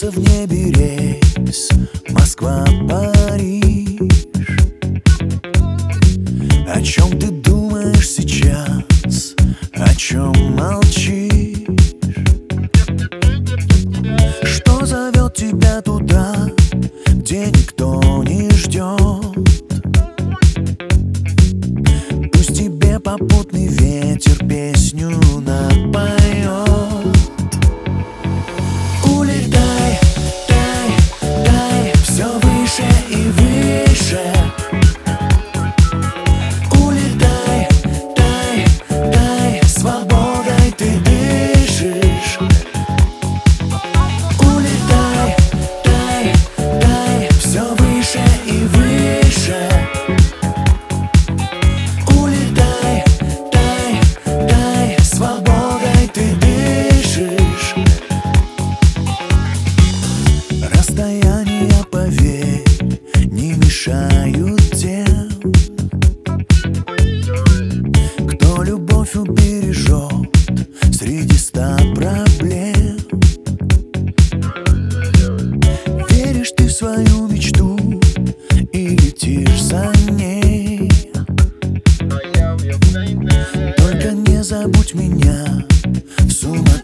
Солнце в небе, рейс Москва, Париж. О чем ты думаешь сейчас? О чем молчишь? Что зовет тебя туда, где никто не ждет? Пусть тебе попутный ветер песню напоет. Улетай, тай, тай, все выше и выше. Улетай, тай, тай, свободой ты дышишь. Улетай, тай, тай, все выше и выше. Улетай, тай, тай, свободой ты дышишь. Расстояния, поверь, не мешают тем, кто любовь убережет среди 100 проблем. Веришь ты в свою мечту и летишь за ней. Только не забудь меня в суматохе